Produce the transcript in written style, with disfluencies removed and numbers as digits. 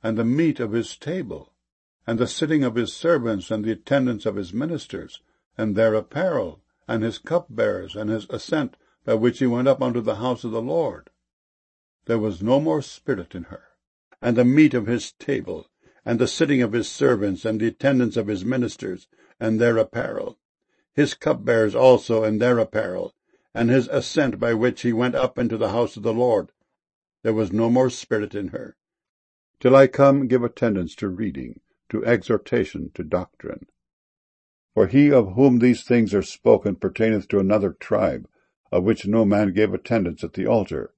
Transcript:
and the meat of his table, and the sitting of his servants, and the attendance of his ministers, and their apparel, and his cupbearers, and his ascent, by which he went up unto the house of the Lord. There was no more spirit in her. And the meat of his table, and the sitting of his servants, and the attendance of his ministers, and their apparel, his cupbearers also, and their apparel, and his ascent by which he went up into the house of the Lord. There was no more spirit in her. Till I come, give attendance to reading, to exhortation, to doctrine. For he of whom these things are spoken pertaineth to another tribe, of which no man gave attendance at the altar,